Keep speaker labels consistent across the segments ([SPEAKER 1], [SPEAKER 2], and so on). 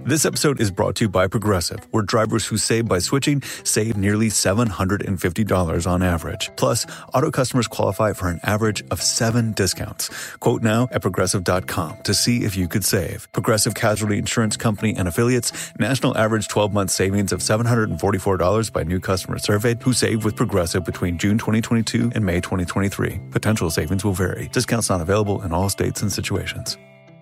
[SPEAKER 1] This episode is brought to you by Progressive, where drivers who save by switching save nearly $750 on average. Plus, auto customers qualify for an average of 7 discounts. Quote now at Progressive.com to see if you could save. Progressive Casualty Insurance Company and Affiliates. National average 12-month savings of $744 by new customers surveyed who saved with Progressive between June 2022 and May 2023. Potential savings will vary. Discounts not available in all states and situations.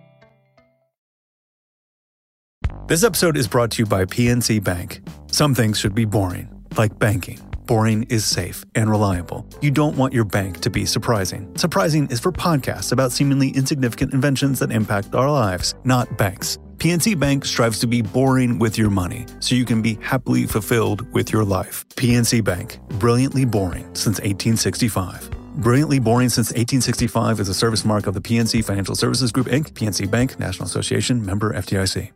[SPEAKER 1] This episode is brought to you by PNC Bank. Some things should be boring, like banking. Boring is safe and reliable. You don't want your bank to be surprising. Surprising is for podcasts about seemingly insignificant inventions that impact our lives, not banks. PNC Bank strives to be boring with your money, so you can be happily fulfilled with your life. PNC Bank, brilliantly boring since 1865. Brilliantly Boring Since 1865 is a service mark of the PNC Financial Services Group, Inc., PNC Bank, National Association, member FDIC.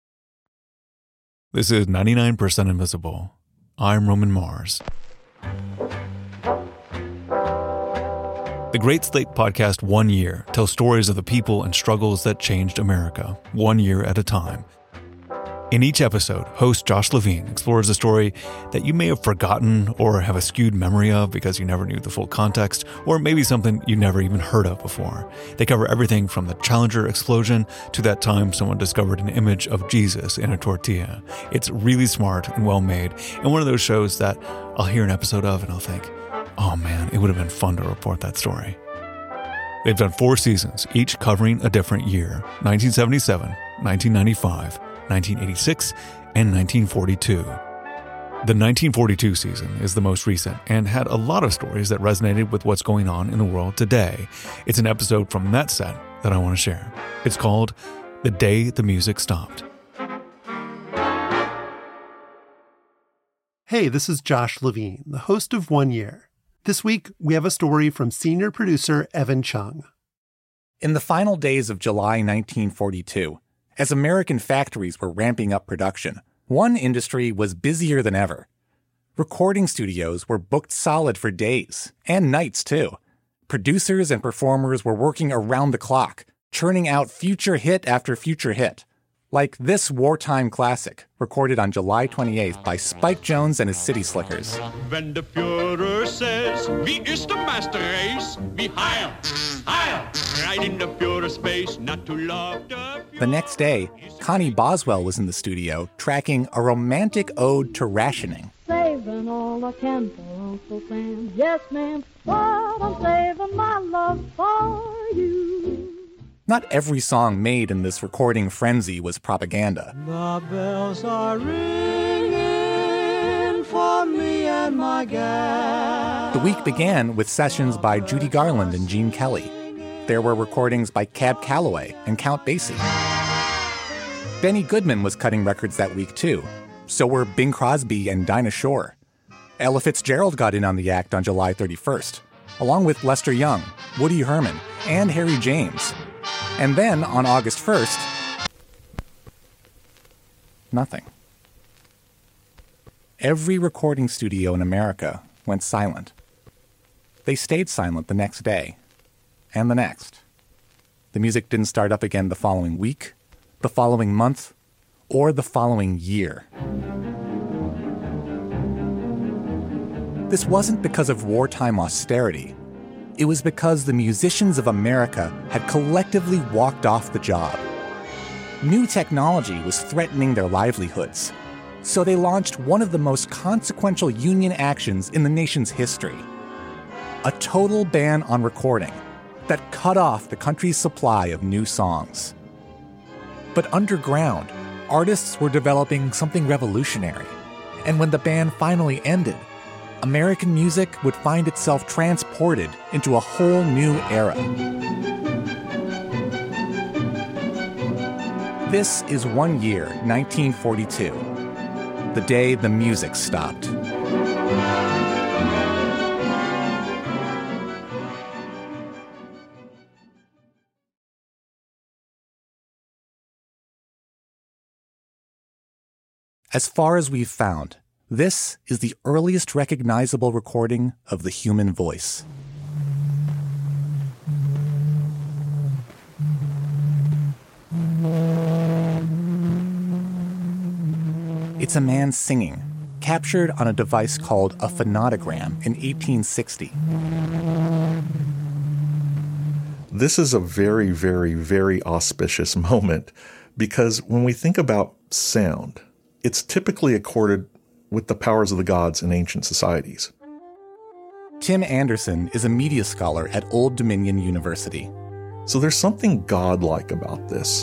[SPEAKER 1] This is 99% Invisible. I'm Roman Mars. The Great Slate podcast 1 Year tells stories of the people and struggles that changed America, 1 year at a time. In each episode, host Josh Levine explores a story that you may have forgotten or have a skewed memory of because you never knew the full context, or maybe something you never even heard of before. They cover everything from the Challenger explosion to that time someone discovered an image of Jesus in a tortilla. It's really smart and well made, and one of those shows that I'll hear an episode of and I'll think, oh man, it would have been fun to report that story. They've done 4 seasons, each covering a different year: 1977, 1995, 1986, and 1942. The 1942 season is the most recent and had a lot of stories that resonated with what's going on in the world today. It's an episode from that set that I want to share. It's called The Day the Music Stopped.
[SPEAKER 2] Hey, this is Josh Levine, the host of 1 Year. This week, we have a story from senior producer Evan Chung.
[SPEAKER 3] In the final days of July 1942, as American factories were ramping up production, one industry was busier than ever. Recording studios were booked solid for days, and nights too. Producers and performers were working around the clock, churning out future hit after future hit. Like this wartime classic, recorded on July 28th by Spike Jones and his City Slickers.
[SPEAKER 4] When the Führer says, wie ist der Master Race? Wie heil, heil, right in the Führer space, not to love the...
[SPEAKER 3] The next day, Connie Boswell was in the studio tracking a romantic ode to rationing.
[SPEAKER 5] Saving all I can for Uncle Sam. Yes, ma'am, but I'm saving my love for you.
[SPEAKER 3] Not every song made in this recording frenzy was propaganda.
[SPEAKER 6] The bells are ringing for me and my gal.
[SPEAKER 3] The week began with sessions by Judy Garland and Gene Kelly. There were recordings by Cab Calloway and Count Basie. Benny Goodman was cutting records that week too. So were Bing Crosby and Dinah Shore. Ella Fitzgerald got in on the act on July 31st, along with Lester Young, Woody Herman, and Harry James. And then, on August 1st, nothing. Every recording studio in America went silent. They stayed silent the next day, and the next. The music didn't start up again the following week, the following month, or the following year. This wasn't because of wartime austerity. It was because the musicians of America had collectively walked off the job. New technology was threatening their livelihoods, so they launched one of the most consequential union actions in the nation's history: a total ban on recording that cut off the country's supply of new songs. But underground, artists were developing something revolutionary, and when the ban finally ended, American music would find itself transported into a whole new era. This is 1 year, 1942, the day the music stopped. As far as we've found, this is the earliest recognizable recording of the human voice. It's a man singing, captured on a device called a phonotogram in 1860.
[SPEAKER 7] This is a very, very, very auspicious moment because when we think about sound, it's typically accorded with the powers of the gods in ancient societies.
[SPEAKER 3] Tim Anderson is a media scholar at Old Dominion University.
[SPEAKER 7] So there's something godlike about this.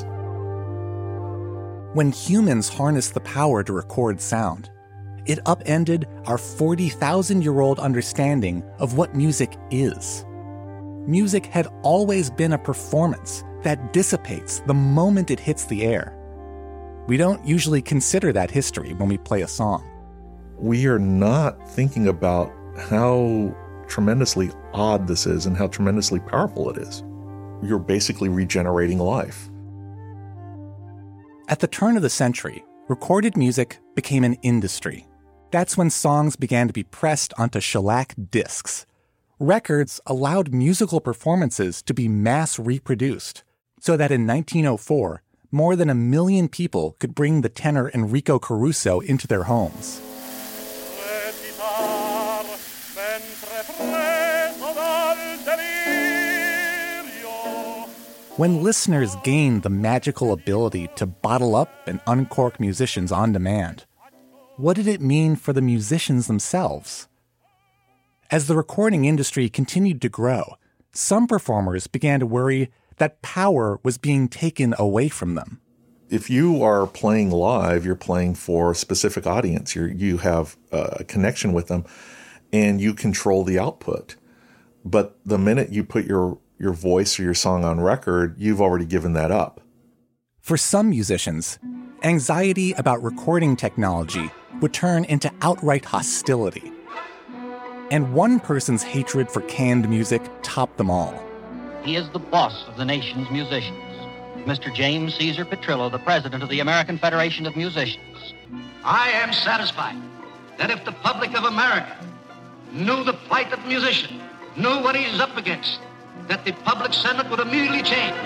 [SPEAKER 3] When humans harnessed the power to record sound, it upended our 40,000-year-old understanding of what music is. Music had always been a performance that dissipates the moment it hits the air. We don't usually consider that history when we play a song.
[SPEAKER 7] We are not thinking about how tremendously odd this is and how tremendously powerful it is. You're basically regenerating life.
[SPEAKER 3] At the turn of the century, recorded music became an industry. That's when songs began to be pressed onto shellac discs. Records allowed musical performances to be mass reproduced, so that in 1904, more than 1 million people could bring the tenor Enrico Caruso into their homes. When listeners gained the magical ability to bottle up and uncork musicians on demand, what did it mean for the musicians themselves? As the recording industry continued to grow, some performers began to worry that power was being taken away from them.
[SPEAKER 7] If you are playing live, you're playing for a specific audience. You have a connection with them, and you control the output. But the minute you put your voice or your song on record, you've already given that up.
[SPEAKER 3] For some musicians, anxiety about recording technology would turn into outright hostility. And one person's hatred for canned music topped them all.
[SPEAKER 8] He is the boss of the nation's musicians. Mr. James Caesar Petrillo, the president of the American Federation of Musicians.
[SPEAKER 9] I am satisfied that if the public of America knew the plight of the musician, knew what he is up against, that the public sentiment would immediately change.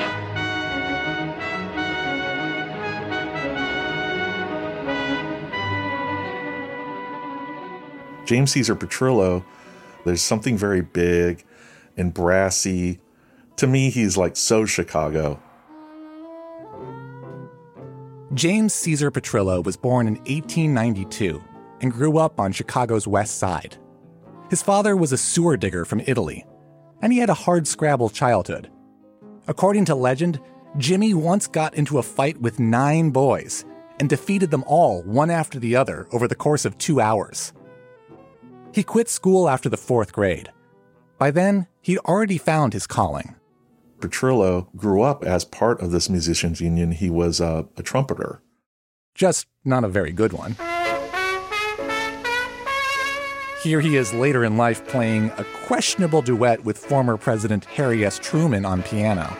[SPEAKER 7] James Caesar Petrillo, there's something very big and brassy. To me, he's like so Chicago.
[SPEAKER 3] James Caesar Petrillo was born in 1892 and grew up on Chicago's West Side. His father was a sewer digger from Italy, and he had a hardscrabble childhood. According to legend, Jimmy once got into a fight with 9 boys and defeated them all one after the other over the course of 2 hours. He quit school after the 4th grade. By then, he'd already found his calling.
[SPEAKER 7] Petrillo grew up as part of this musicians union. He was a trumpeter.
[SPEAKER 3] Just not a very good one. Here he is later in life playing a questionable duet with former President Harry S. Truman on piano.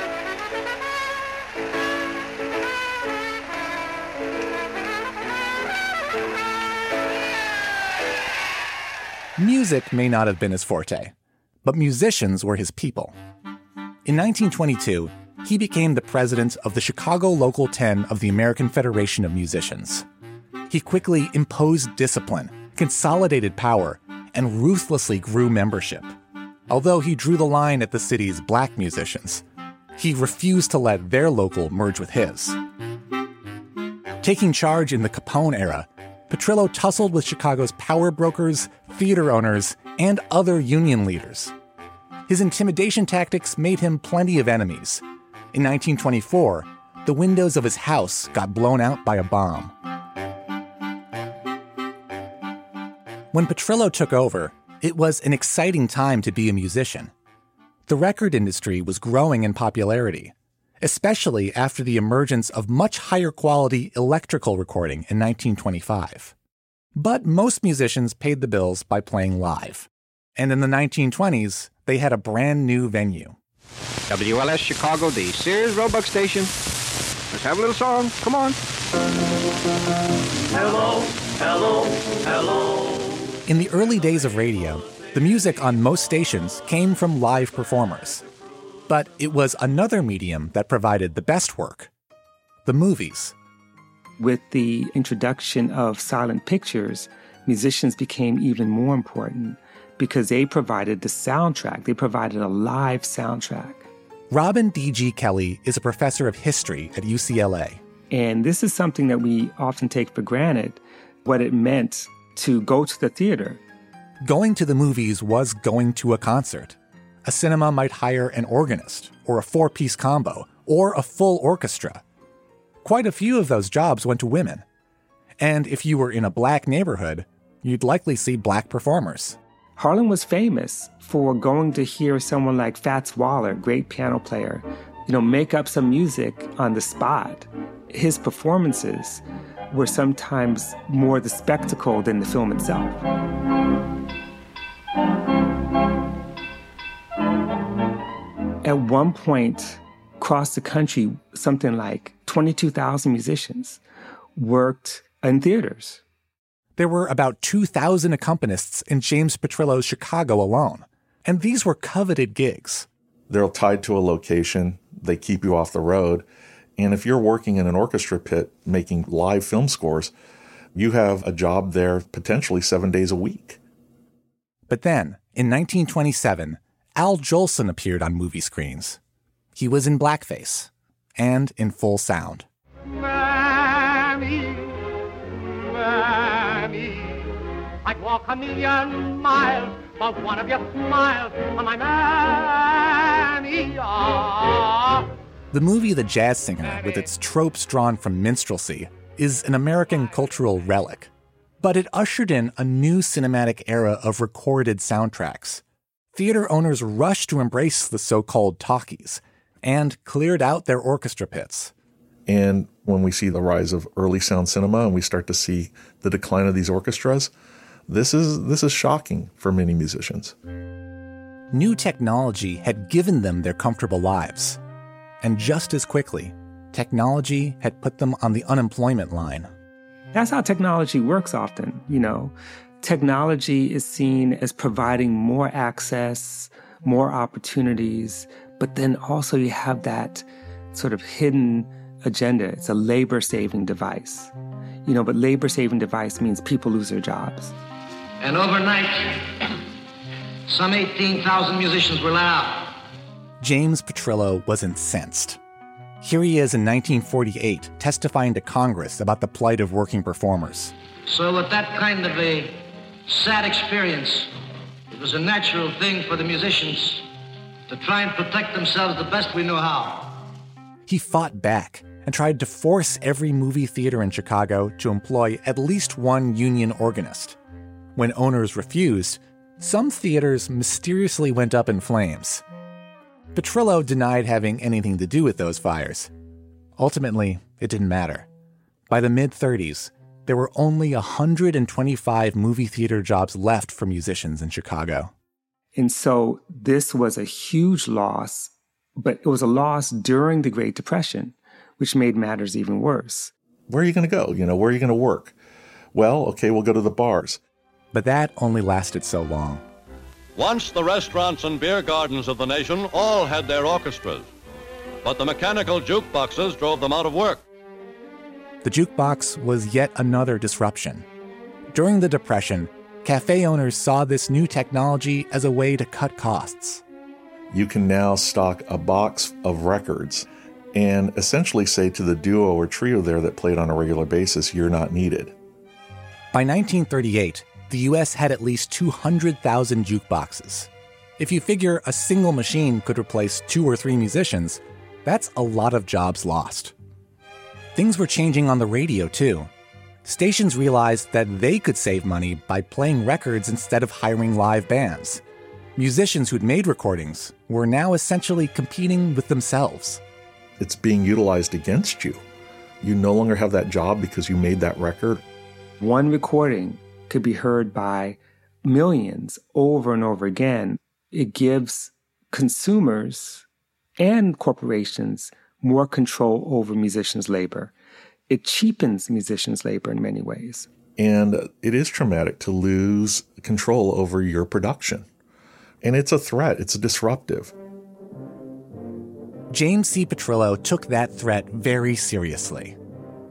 [SPEAKER 3] Music may not have been his forte, but musicians were his people. In 1922, he became the president of the Chicago Local 10 of the American Federation of Musicians. He quickly imposed discipline, consolidated power, and ruthlessly grew membership. Although he drew the line at the city's black musicians, he refused to let their local merge with his. Taking charge in the Capone era, Petrillo tussled with Chicago's power brokers, theater owners, and other union leaders. His intimidation tactics made him plenty of enemies. In 1924, the windows of his house got blown out by a bomb. When Petrillo took over, it was an exciting time to be a musician. The record industry was growing in popularity, especially after the emergence of much higher quality electrical recording in 1925. But most musicians paid the bills by playing live. And in the 1920s, they had a brand new venue.
[SPEAKER 10] WLS Chicago, the Sears Roebuck station. Let's have a little song. Come on.
[SPEAKER 6] Hello, hello, hello.
[SPEAKER 3] In the early days of radio, the music on most stations came from live performers. But it was another medium that provided the best work: the movies.
[SPEAKER 11] With the introduction of silent pictures, musicians became even more important because they provided the soundtrack. They provided a live soundtrack.
[SPEAKER 3] Robin D.G. Kelley is a professor of history at UCLA.
[SPEAKER 11] And this is something that we often take for granted, what it meant to go to the theater.
[SPEAKER 3] Going to the movies was going to a concert. A cinema might hire an organist, or a 4-piece combo, or a full orchestra. Quite a few of those jobs went to women. And if you were in a black neighborhood, you'd likely see black performers.
[SPEAKER 11] Harlem was famous for going to hear someone like Fats Waller, great piano player, make up some music on the spot. His performances were sometimes more the spectacle than the film itself. At one point, across the country, something like 22,000 musicians worked in theaters.
[SPEAKER 3] There were about 2,000 accompanists in James Petrillo's Chicago alone, and these were coveted gigs.
[SPEAKER 7] They're tied to a location, they keep you off the road, and if you're working in an orchestra pit making live film scores, you have a job there potentially 7 days a week.
[SPEAKER 3] But then, in 1927, Al Jolson appeared on movie screens. He was in blackface and in full sound.
[SPEAKER 12] Mammy, Mammy, I'd walk 1,000,000 miles for one of your smiles, oh, my Mammy. Oh.
[SPEAKER 3] The movie The Jazz Singer, with its tropes drawn from minstrelsy, is an American cultural relic. But it ushered in a new cinematic era of recorded soundtracks. Theater owners rushed to embrace the so-called talkies and cleared out their orchestra pits.
[SPEAKER 7] And when we see the rise of early sound cinema and we start to see the decline of these orchestras, this is shocking for many musicians.
[SPEAKER 3] New technology had given them their comfortable lives. And just as quickly, technology had put them on the unemployment line.
[SPEAKER 11] That's how technology works often, Technology is seen as providing more access, more opportunities, but then also you have that sort of hidden agenda. It's a labor-saving device. But labor-saving device means people lose their jobs.
[SPEAKER 9] And overnight, some 18,000 musicians were let out.
[SPEAKER 3] James Petrillo was incensed. Here he is in 1948, testifying to Congress about the plight of working performers.
[SPEAKER 9] So with that kind of a sad experience, it was a natural thing for the musicians to try and protect themselves the best we knew how.
[SPEAKER 3] He fought back and tried to force every movie theater in Chicago to employ at least one union organist. When owners refused, some theaters mysteriously went up in flames. Petrillo denied having anything to do with those fires. Ultimately, it didn't matter. By the mid-30s, there were only 125 movie theater jobs left for musicians in Chicago.
[SPEAKER 11] And so this was a huge loss, but it was a loss during the Great Depression, which made matters even worse.
[SPEAKER 7] Where are you going to go? Where are you going to work? Well, okay, we'll go to the bars.
[SPEAKER 3] But that only lasted so long.
[SPEAKER 13] Once the restaurants and beer gardens of the nation all had their orchestras, but the mechanical jukeboxes drove them out of work.
[SPEAKER 3] The jukebox was yet another disruption. During the Depression, cafe owners saw this new technology as a way to cut costs.
[SPEAKER 7] You can now stock a box of records and essentially say to the duo or trio there that played on a regular basis, you're not needed.
[SPEAKER 3] By 1938, the U.S. had at least 200,000 jukeboxes. If you figure a single machine could replace 2 or 3 musicians, that's a lot of jobs lost. Things were changing on the radio, too. Stations realized that they could save money by playing records instead of hiring live bands. Musicians who'd made recordings were now essentially competing with themselves.
[SPEAKER 7] It's being utilized against you. You no longer have that job because you made that record.
[SPEAKER 11] One recording could be heard by millions over and over again. It gives consumers and corporations more control over musicians' labor. It cheapens musicians' labor in many ways.
[SPEAKER 7] And it is traumatic to lose control over your production. And it's a threat. It's disruptive.
[SPEAKER 3] James C. Petrillo took that threat very seriously.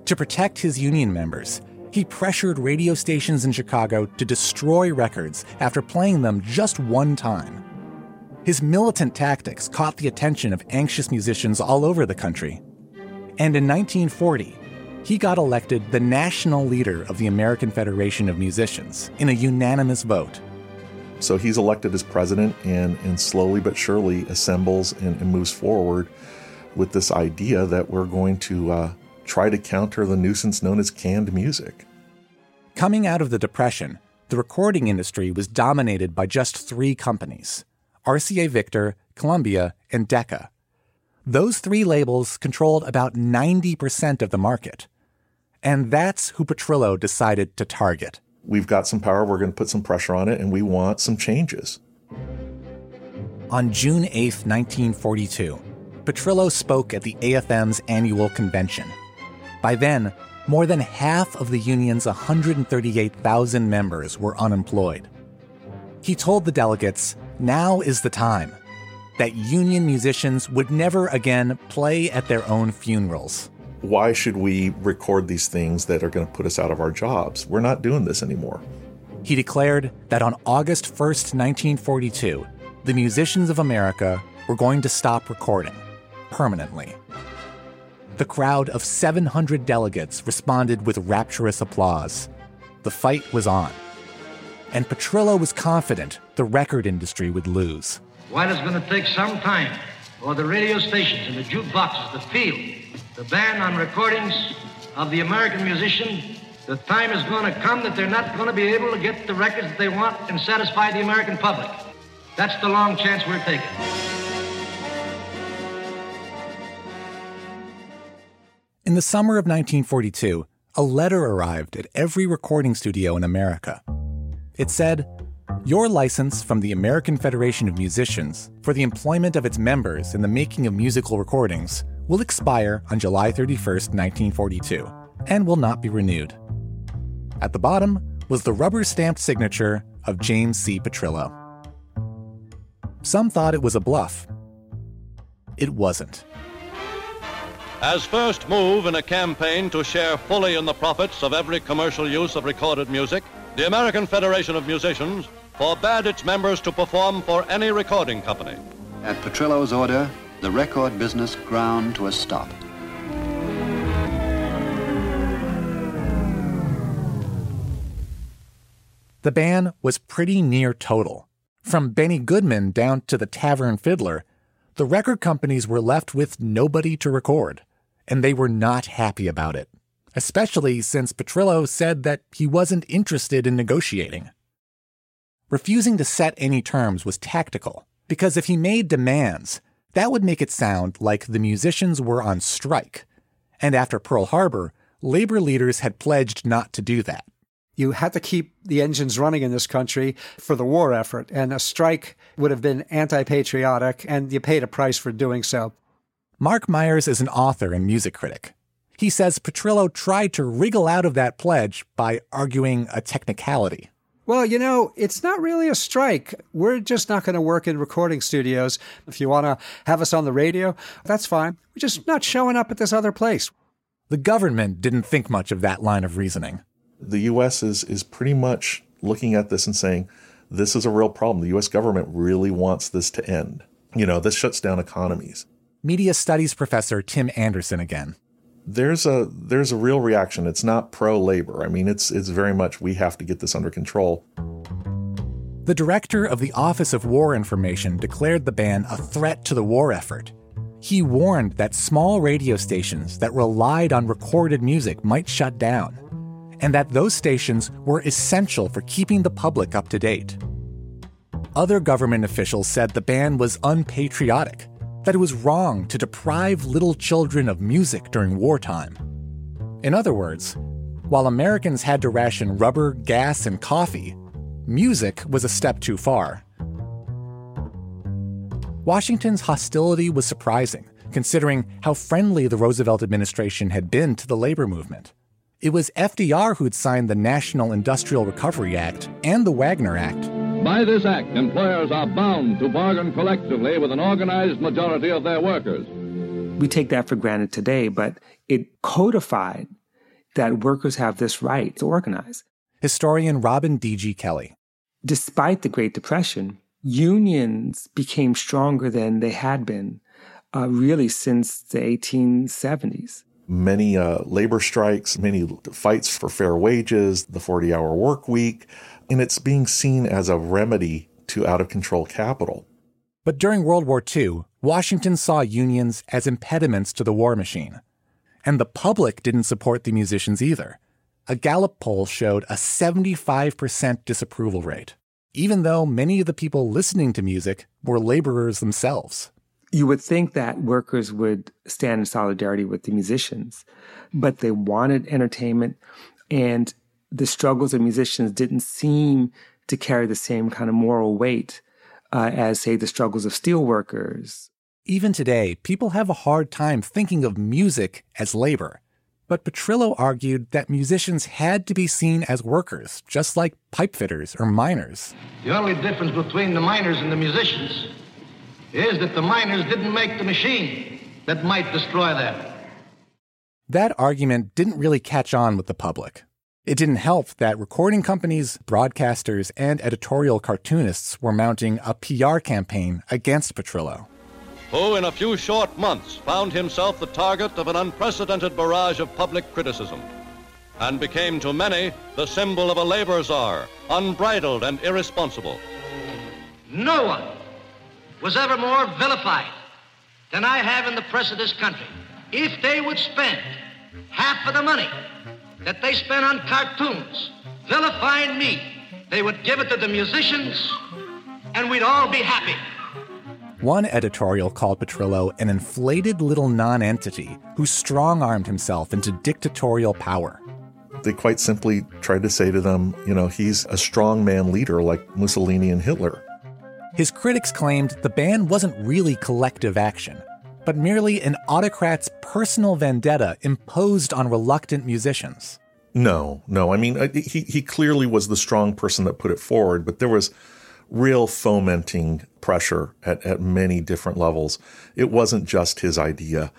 [SPEAKER 3] To protect his union members, he pressured radio stations in Chicago to destroy records after playing them just one time. His militant tactics caught the attention of anxious musicians all over the country. And in 1940, he got elected the national leader of the American Federation of Musicians in a unanimous vote.
[SPEAKER 7] So he's elected as president and slowly but surely assembles and moves forward with this idea that we're going to try to counter the nuisance known as canned music.
[SPEAKER 3] Coming out of the Depression, the recording industry was dominated by just 3 companies: RCA Victor, Columbia, and Decca. Those 3 labels controlled about 90% of the market. And that's who Petrillo decided to target.
[SPEAKER 7] We've got some power, we're going to put some pressure on it, and we want some changes.
[SPEAKER 3] On June 8th, 1942, Petrillo spoke at the AFM's annual convention. By then, more than half of the union's 138,000 members were unemployed. He told the delegates, now is the time, that union musicians would never again play at their own funerals.
[SPEAKER 7] Why should we record these things that are going to put us out of our jobs? We're not doing this anymore.
[SPEAKER 3] He declared that on August 1st, 1942, the musicians of America were going to stop recording permanently. The crowd of 700 delegates responded with rapturous applause. The fight was on. And Petrillo was confident the record industry would lose.
[SPEAKER 9] While it's going to take some time for the radio stations and the jukeboxes to feel the ban on recordings of the American musician, the time is going to come that they're not going to be able to get the records that they want and satisfy the American public. That's the long chance we're taking.
[SPEAKER 3] In the summer of 1942, a letter arrived at every recording studio in America. It said, "Your license from the American Federation of Musicians for the employment of its members in the making of musical recordings will expire on July 31st, 1942, and will not be renewed." At the bottom was the rubber-stamped signature of James C. Petrillo. Some thought it was a bluff. It wasn't.
[SPEAKER 13] As first move in a campaign to share fully in the profits of every commercial use of recorded music, the American Federation of Musicians forbade its members to perform for any recording company.
[SPEAKER 14] At Petrillo's order, the record business ground to a stop.
[SPEAKER 3] The ban was pretty near total. From Benny Goodman down to the Tavern Fiddler, the record companies were left with nobody to record, and they were not happy about it, especially since Petrillo said that he wasn't interested in negotiating. Refusing to set any terms was tactical, because if he made demands, that would make it sound like the musicians were on strike. And after Pearl Harbor, labor leaders had pledged not to do that.
[SPEAKER 15] You had to keep the engines running in this country for the war effort, and a strike would have been anti-patriotic, and you paid a price for doing so.
[SPEAKER 3] Mark Myers is an author and music critic. He says Petrillo tried to wriggle out of that pledge by arguing a technicality.
[SPEAKER 15] Well, you know, it's not really a strike. We're just not going to work in recording studios. If you want to have us on the radio, that's fine. We're just not showing up at this other place.
[SPEAKER 3] The government didn't think much of that line of reasoning.
[SPEAKER 7] The U.S. is pretty much looking at this and saying, this is a real problem. The U.S. government really wants this to end. You know, this shuts down economies.
[SPEAKER 3] Media studies professor Tim Anderson again.
[SPEAKER 7] There's a real reaction. It's not pro-labor. I mean, it's very much we have to get this under control.
[SPEAKER 3] The director of the Office of War Information declared the ban a threat to the war effort. He warned that small radio stations that relied on recorded music might shut down, and that those stations were essential for keeping the public up to date. Other government officials said the ban was unpatriotic, that it was wrong to deprive little children of music during wartime. In other words, while Americans had to ration rubber, gas, and coffee, music was a step too far. Washington's hostility was surprising, considering how friendly the Roosevelt administration had been to the labor movement. It was FDR who'd signed the National Industrial Recovery Act and the Wagner Act.
[SPEAKER 16] By this act, employers are bound to bargain collectively with an organized majority of their workers.
[SPEAKER 11] We take that for granted today, but it codified that workers have this right to organize.
[SPEAKER 3] Historian Robin D.G. Kelly.
[SPEAKER 11] Despite the Great Depression, unions became stronger than they had been really since the 1870s.
[SPEAKER 7] Many labor strikes, many fights for fair wages, the 40-hour work week, and it's being seen as a remedy to out-of-control capital.
[SPEAKER 3] But during World War II, Washington saw unions as impediments to the war machine. And the public didn't support the musicians either. A Gallup poll showed a 75% disapproval rate, even though many of the people listening to music were laborers themselves.
[SPEAKER 11] You would think that workers would stand in solidarity with the musicians, but they wanted entertainment, and the struggles of musicians didn't seem to carry the same kind of moral weight as, say, the struggles of steel workers.
[SPEAKER 3] Even today, people have a hard time thinking of music as labor. But Petrillo argued that musicians had to be seen as workers, just like pipe fitters or miners.
[SPEAKER 9] The only difference between the miners and the musicians is that the miners didn't make the machine that might destroy them.
[SPEAKER 3] That argument didn't really catch on with the public. It didn't help that recording companies, broadcasters, and editorial cartoonists were mounting a PR campaign against Petrillo,
[SPEAKER 13] who in a few short months found himself the target of an unprecedented barrage of public criticism and became to many the symbol of a labor czar, unbridled and irresponsible.
[SPEAKER 9] No one was ever more vilified than I have in the press of this country. If they would spend half of the money that they spent on cartoons vilifying me, they would give it to the musicians and we'd all be happy.
[SPEAKER 3] One editorial called Petrillo an inflated little non-entity who strong-armed himself into dictatorial power.
[SPEAKER 7] They quite simply tried to say to them, he's a strongman leader like Mussolini and Hitler.
[SPEAKER 3] His critics claimed the ban wasn't really collective action, but merely an autocrat's personal vendetta imposed on reluctant musicians.
[SPEAKER 7] No. I mean, he clearly was the strong person that put it forward, but there was real fomenting pressure at many different levels. It wasn't just his idea.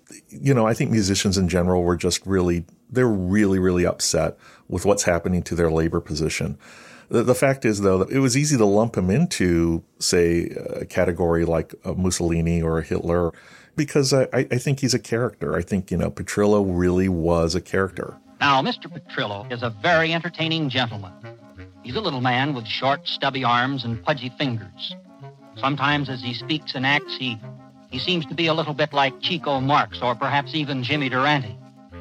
[SPEAKER 7] I think musicians in general were just they're really upset with what's happening to their labor position. The fact is, though, that it was easy to lump him into, say, a category like a Mussolini or a Hitler, because I think he's a character. I think, Petrillo really was a character.
[SPEAKER 8] Now, Mr. Petrillo is a very entertaining gentleman. He's a little man with short, stubby arms and pudgy fingers. Sometimes as he speaks and acts, he seems to be a little bit like Chico Marx or perhaps even Jimmy Durante.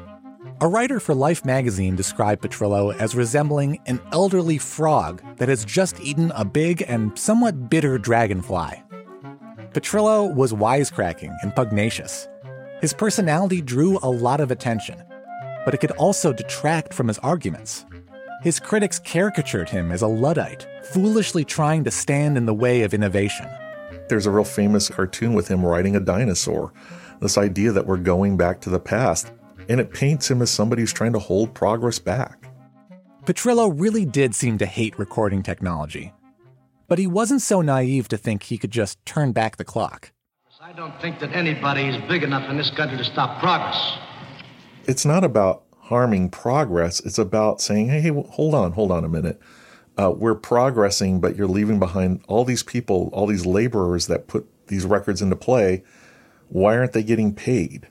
[SPEAKER 3] A writer for Life magazine described Petrillo as resembling an elderly frog that has just eaten a big and somewhat bitter dragonfly. Petrillo was wisecracking and pugnacious. His personality drew a lot of attention, but it could also detract from his arguments. His critics caricatured him as a Luddite, foolishly trying to stand in the way of innovation.
[SPEAKER 7] There's a real famous cartoon with him riding a dinosaur, this idea that we're going back to the past, and it paints him as somebody who's trying to hold progress back.
[SPEAKER 3] Petrillo really did seem to hate recording technology, but he wasn't so naive to think he could just turn back the clock.
[SPEAKER 9] I don't think that anybody is big enough in this country to stop progress.
[SPEAKER 7] It's not about harming progress. It's about saying, hey, hold on a minute. We're progressing, but you're leaving behind all these people, all these laborers that put these records into play. Why aren't they getting paid?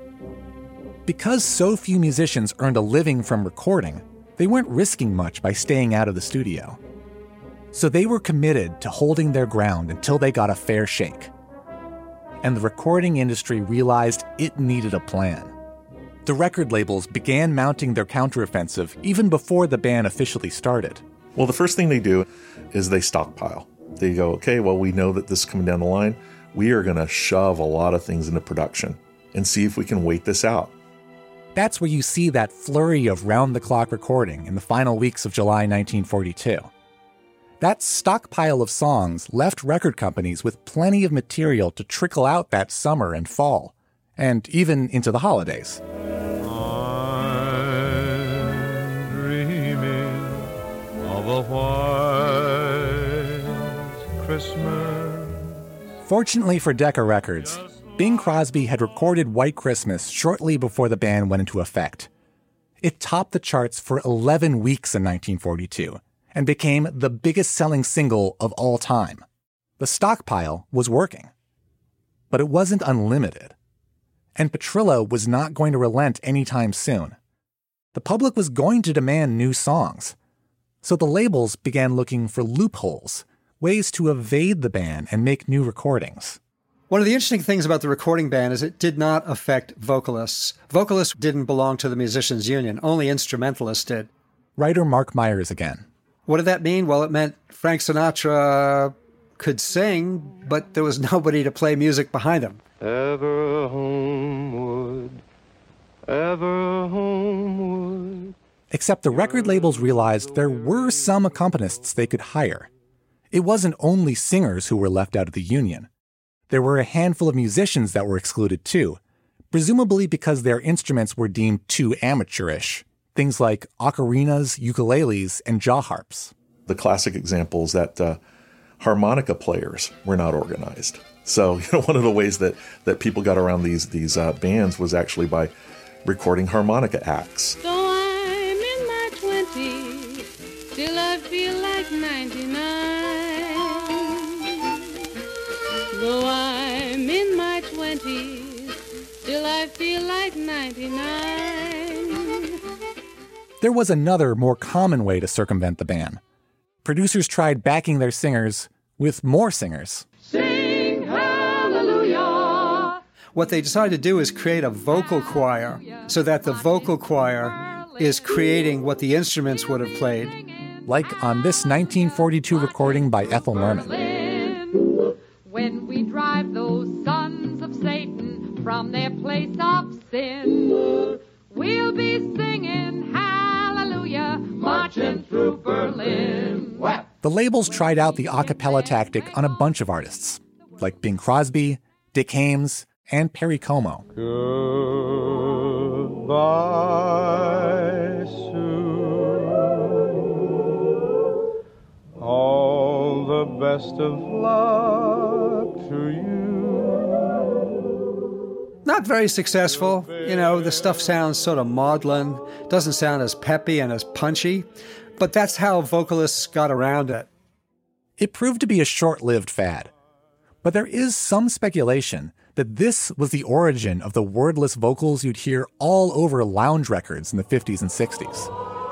[SPEAKER 3] Because so few musicians earned a living from recording, they weren't risking much by staying out of the studio. So they were committed to holding their ground until they got a fair shake. And the recording industry realized it needed a plan. The record labels began mounting their counteroffensive even before the ban officially started.
[SPEAKER 7] Well, the first thing they do is they stockpile. They go, okay, well, we know that this is coming down the line. We are going to shove a lot of things into production and see if we can wait this out.
[SPEAKER 3] That's where you see that flurry of round-the-clock recording in the final weeks of July 1942. That stockpile of songs left record companies with plenty of material to trickle out that summer and fall, and even into the holidays.
[SPEAKER 17] I'm dreaming of a white Christmas.
[SPEAKER 3] Fortunately for Decca Records, Bing Crosby had recorded White Christmas shortly before the ban went into effect. It topped the charts for 11 weeks in 1942 and became the biggest-selling single of all time. The stockpile was working. But it wasn't unlimited. And Petrillo was not going to relent anytime soon. The public was going to demand new songs. So the labels began looking for loopholes, ways to evade the ban and make new recordings.
[SPEAKER 15] One of the interesting things about the recording ban is it did not affect vocalists. Vocalists didn't belong to the musicians' union. Only instrumentalists did.
[SPEAKER 3] Writer Mark Myers again.
[SPEAKER 15] What did that mean? Well, it meant Frank Sinatra could sing, but there was nobody to play music behind him.
[SPEAKER 17] Ever homeward, ever homeward.
[SPEAKER 3] Except the record labels realized there were some accompanists they could hire. It wasn't only singers who were left out of the union. There were a handful of musicians that were excluded too, presumably because their instruments were deemed too amateurish. Things like ocarinas, ukuleles, and jaw harps.
[SPEAKER 7] The classic example is that harmonica players were not organized. So, one of the ways that people got around these bands was actually by recording harmonica acts.
[SPEAKER 18] So I'm in my 20s, still I feel like 99. Though I'm in my 20s, still I feel like 99.
[SPEAKER 3] There was another, more common way to circumvent the ban. Producers tried backing their singers with more singers.
[SPEAKER 18] Sing hallelujah.
[SPEAKER 15] What they decided to do is create a vocal choir so that the vocal choir is creating what the instruments would have played.
[SPEAKER 3] Like on this 1942 recording by Ethel Merman.
[SPEAKER 19] When we drive those sons of Satan from their place of sin, we'll be singing hallelujah, marching through Berlin.
[SPEAKER 3] The labels tried out the a cappella tactic on a bunch of artists, like Bing Crosby, Dick Haymes, and Perry Como.
[SPEAKER 17] Goodbye, Sue. All the best of luck to you.
[SPEAKER 15] Not very successful. The stuff sounds sort of maudlin, doesn't sound as peppy and as punchy, but that's how vocalists got around it.
[SPEAKER 3] It proved to be a short-lived fad. But there is some speculation that this was the origin of the wordless vocals you'd hear all over lounge records in the 50s and 60s.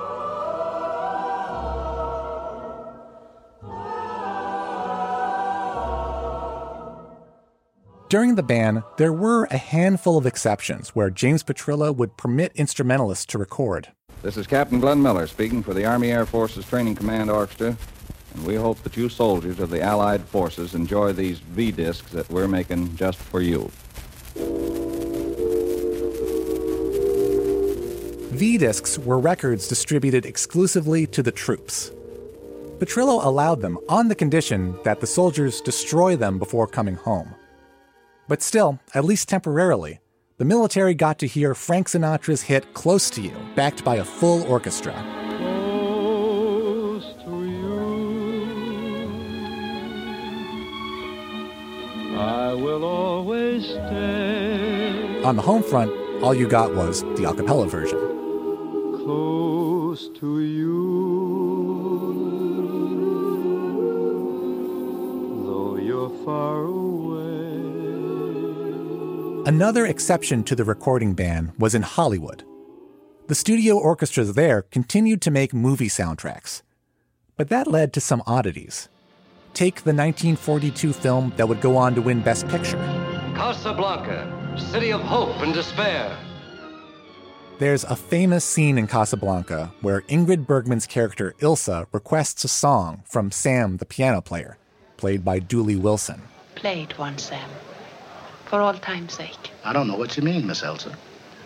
[SPEAKER 3] During the ban, there were a handful of exceptions where James Petrillo would permit instrumentalists to record.
[SPEAKER 10] This is Captain Glenn Miller speaking for the Army Air Forces Training Command Orchestra, and we hope that you soldiers of the Allied forces enjoy these V-discs that we're making just for you.
[SPEAKER 3] V-discs were records distributed exclusively to the troops. Petrillo allowed them on the condition that the soldiers destroy them before coming home. But still, at least temporarily, the military got to hear Frank Sinatra's hit Close to You, backed by a full orchestra.
[SPEAKER 17] Close to you, I will always stay.
[SPEAKER 3] On the home front, all you got was the a cappella version.
[SPEAKER 17] Close to you, though you're far away.
[SPEAKER 3] Another exception to the recording ban was in Hollywood. The studio orchestras there continued to make movie soundtracks. But that led to some oddities. Take the 1942 film that would go on to win Best Picture.
[SPEAKER 9] Casablanca, city of hope and despair.
[SPEAKER 3] There's a famous scene in Casablanca where Ingrid Bergman's character Ilsa requests a song from Sam the piano player, played by Dooley Wilson.
[SPEAKER 20] Play it once, Sam. For all time's sake.
[SPEAKER 21] I don't know what you mean, Miss Elsa.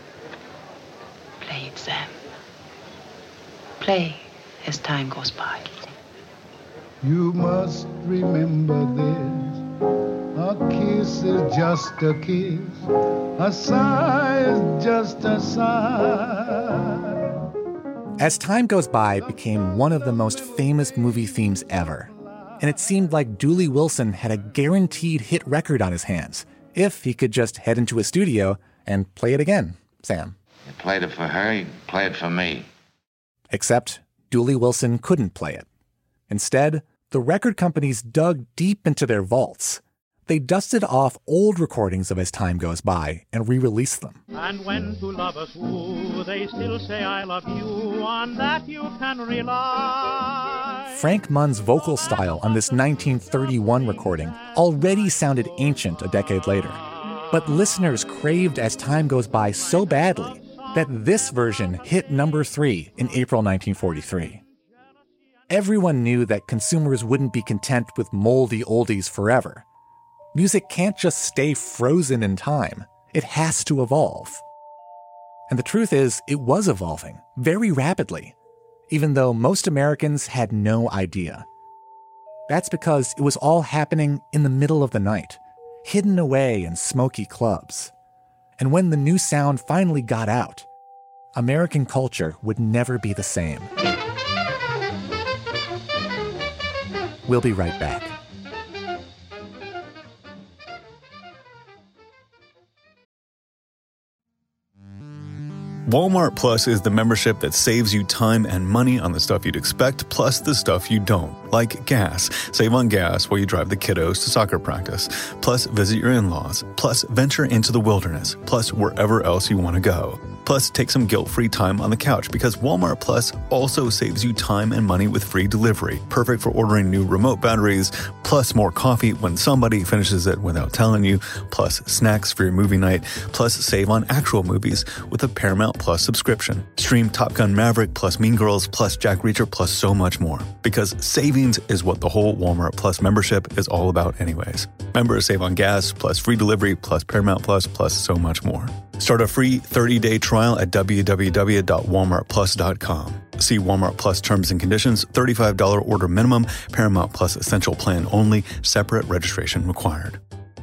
[SPEAKER 20] Play it, Sam. Play as time goes by.
[SPEAKER 21] You must remember this. A kiss is just a kiss. A sigh is just a sigh.
[SPEAKER 3] As Time Goes By became one of the most famous movie themes ever. And it seemed like Dooley Wilson had a guaranteed hit record on his hands, if he could just head into a studio and play it again, Sam.
[SPEAKER 1] You played it for her, you play it for me.
[SPEAKER 3] Except Dooley Wilson couldn't play it. Instead, the record companies dug deep into their vaults. They dusted off old recordings of As Time Goes By and re-released them.
[SPEAKER 12] And when two lovers woo, they still say I love you, on that you can rely.
[SPEAKER 3] Frank Munn's vocal style on this 1931 recording already sounded ancient a decade later. But listeners craved As Time Goes By so badly that this version hit number 3 in April 1943. Everyone knew that consumers wouldn't be content with moldy oldies forever. Music can't just stay frozen in time. It has to evolve. And the truth is, it was evolving very rapidly, even though most Americans had no idea. That's because it was all happening in the middle of the night, hidden away in smoky clubs. And when the new sound finally got out, American culture would never be the same. We'll be right back.
[SPEAKER 22] Walmart Plus is the membership that saves you time and money on the stuff you'd expect, plus the stuff you don't, like gas. Save on gas while you drive the kiddos to soccer practice, plus visit your in-laws, plus venture into the wilderness, plus wherever else you want to go. Plus, take some guilt-free time on the couch because Walmart Plus also saves you time and money with free delivery, perfect for ordering new remote batteries, plus more coffee when somebody finishes it without telling you, plus snacks for your movie night, plus save on actual movies with a Paramount Plus subscription. Stream Top Gun Maverick, plus Mean Girls, plus Jack Reacher, plus so much more. Because savings is what the whole Walmart Plus membership is all about anyways. Members save on gas, plus free delivery, plus Paramount Plus, plus so much more. Start a free 30-day trial at www.walmartplus.com. See Walmart Plus terms and conditions, $35 order minimum, Paramount Plus essential plan only, separate registration required.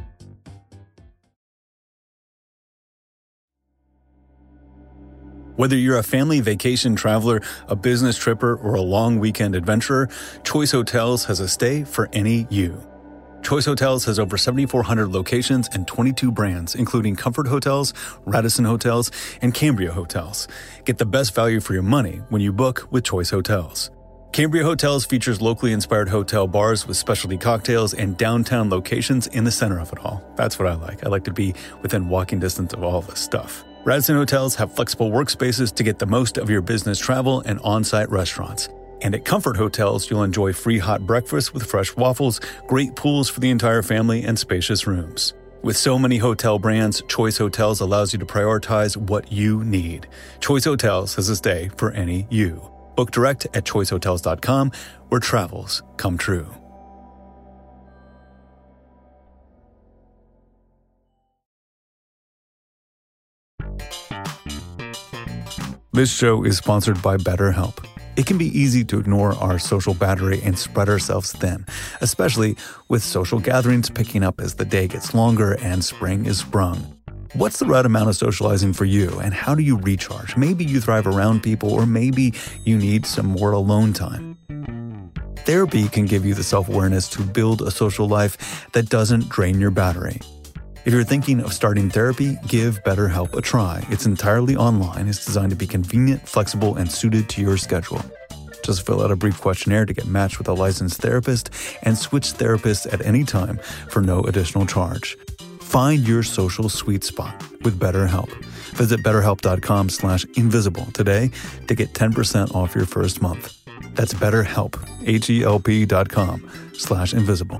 [SPEAKER 22] Whether you're a family vacation traveler, a business tripper, or a long weekend adventurer, Choice Hotels has a stay for any you. Choice Hotels has over 7,400 locations and 22 brands, including Comfort Hotels, Radisson Hotels, and Cambria Hotels. Get the best value for your money when you book with Choice Hotels. Cambria Hotels features locally inspired hotel bars with specialty cocktails and downtown locations in the center of it all. That's what I like. I like to be within walking distance of all this stuff. Radisson Hotels have flexible workspaces to get the most of your business travel and on-site restaurants. And at Comfort Hotels, you'll enjoy free hot breakfast with fresh waffles, great pools for the entire family, and spacious rooms. With so many hotel brands, Choice Hotels allows you to prioritize what you need. Choice Hotels has a stay for any you. Book direct at choicehotels.com, where travels come true. This show is sponsored by BetterHelp. It can be easy to ignore our social battery and spread ourselves thin, especially with social gatherings picking up as the day gets longer and spring is sprung. What's the right amount of socializing for you, and how do you recharge? Maybe you thrive around people, or maybe you need some more alone time. Therapy can give you the self-awareness to build a social life that doesn't drain your battery. If you're thinking of starting therapy, give BetterHelp a try. It's entirely online. It's designed to be convenient, flexible, and suited to your schedule. Just fill out a brief questionnaire to get matched with a licensed therapist and switch therapists at any time for no additional charge. Find your social sweet spot with BetterHelp. Visit BetterHelp.com /invisible today to get 10% off your first month. That's BetterHelp, HELP.com /invisible.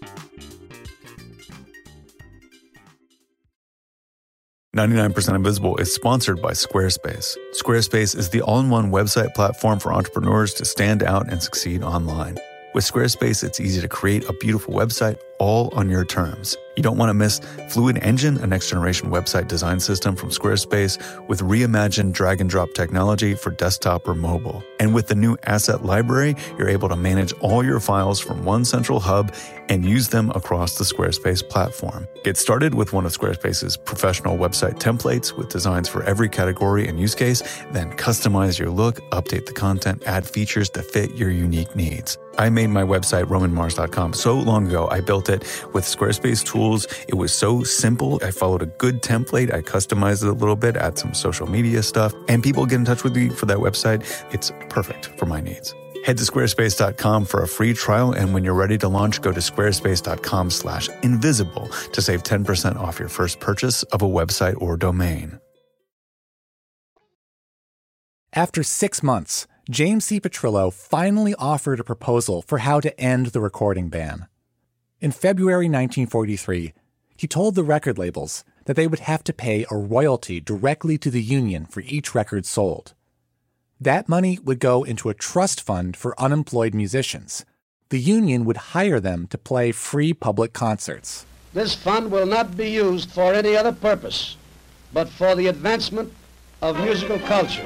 [SPEAKER 22] 99% Invisible is sponsored by Squarespace. Squarespace is the all-in-one website platform for entrepreneurs to stand out and succeed online. With Squarespace, it's easy to create a beautiful website all on your terms. You don't want to miss Fluid Engine, a next-generation website design system from Squarespace with reimagined drag-and-drop technology for desktop or mobile. And with the new Asset Library, you're able to manage all your files from one central hub and use them across the Squarespace platform. Get started with one of Squarespace's professional website templates with designs for every category and use case, then customize your look, update the content, add features to fit your unique needs. I made my website, RomanMars.com, so long ago I built built it with Squarespace tools. It was so simple. I followed a good template. I customized it a little bit, add some social media stuff, and people get in touch with me for that website. It's perfect for my needs. Head to squarespace.com for a free trial, and when you're ready to launch, go to squarespace.com/invisible to save 10% off your first purchase of a website or domain.
[SPEAKER 3] After 6 months, James C. Petrillo finally offered a proposal for how to end the recording ban. In February 1943, he told the record labels that they would have to pay a royalty directly to the union for each record sold. That money would go into a trust fund for unemployed musicians. The union would hire them to play free public concerts.
[SPEAKER 9] This fund will not be used for any other purpose but for the advancement of musical culture.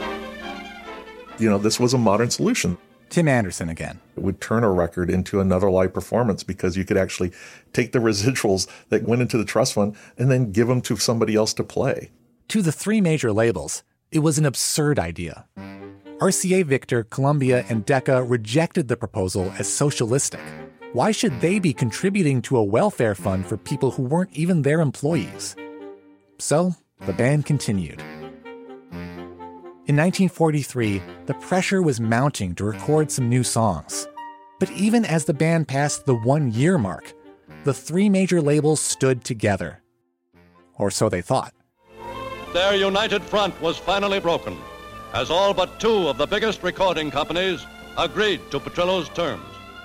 [SPEAKER 7] This was a modern solution.
[SPEAKER 3] Tim Anderson again.
[SPEAKER 7] It would turn a record into another live performance because you could actually take the residuals that went into the trust fund and then give them to somebody else to play.
[SPEAKER 3] To the three major labels, it was an absurd idea. RCA Victor, Columbia, and Decca rejected the proposal as socialistic. Why should they be contributing to a welfare fund for people who weren't even their employees? So, the band continued. In 1943, the pressure was mounting to record some new songs. But even as the band passed the 1-year mark, the three major labels stood together. Or so they thought.
[SPEAKER 13] Their united front was finally broken, as all but two of the biggest recording companies agreed to Petrillo's terms.